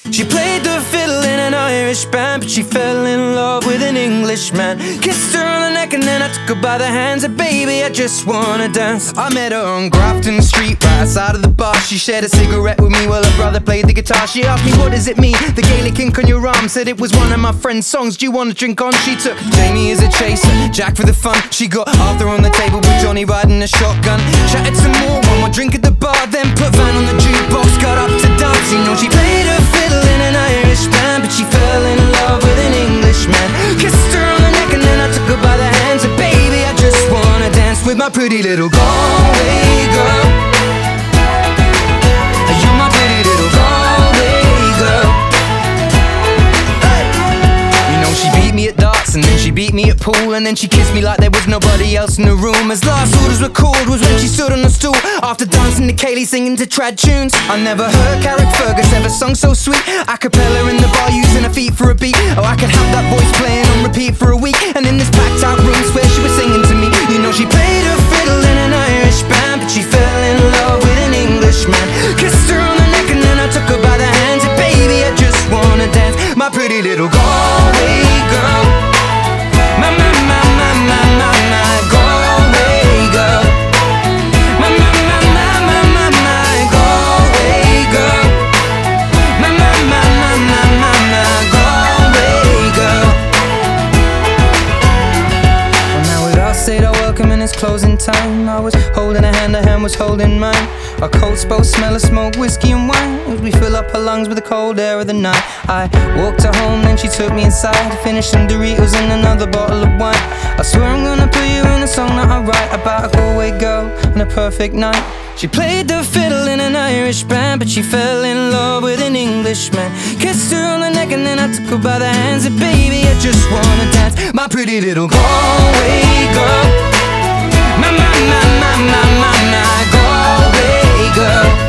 She played the fiddle in an Irish band, but she fell in love with an Englishman. Kissed her on the neck and then I took her by the hands. And baby, I just wanna dance. I met her on Grafton Street, right outside of the bar. She shared a cigarette with me while her brother played the guitar. She asked me, what does it mean, the Gaelic ink on your arm? Said it was one of my friend's songs, do you wanna drink on? She took Jamie as a chaser, Jack for the fun. She got Arthur on the table with Johnny riding a shotgun. Chatted some more, one more drink at the bar, then put Van on the jukebox, got up to dance. You know she played her fiddle in an Irish band, but she fell in love with an Englishman. Kissed her on the neck and then I took her by the hands. And baby, I just wanna dance with my pretty little Galway girl. You're my pretty little Galway girl. Hey. You know she beat me at darts and then she beat me at pool, and then she kissed me like there was nobody else in the room. As last orders were called was when she stood on the stool, after dancing to Kaylee singing to trad tunes. I never heard Carrick Fergus ever sung so sweet. A cappella in the bar using her feet for a beat. Oh, I could have that voice playing on repeat for a week. And in this packed out room swear she was singing to me. You know she played her fiddle in an Irish band, but she fell in love with an Englishman. Kissed her on the neck and then I took her by the hands. And baby, I just wanna dance, my pretty little Galway girl. My Galway girl. My Galway girl. My Galway girl. Well, now we've all said our welcome and it's closing time. I was holding her hand was holding mine. Our coats both smell of smoke, whiskey and wine, as we fill up her lungs with the cold air of the night. I walked her home, then she took me inside, finished some Doritos and another bottle of wine. I swear I'm gonna put you in a song that I write about a Galway girl and a perfect night. She played the fiddle in an Irish band, but she fell in love with an Englishman. Kissed her on the neck and then I took her by the hands. And baby, I just wanna dance, my pretty little Galway girl. My Galway girl.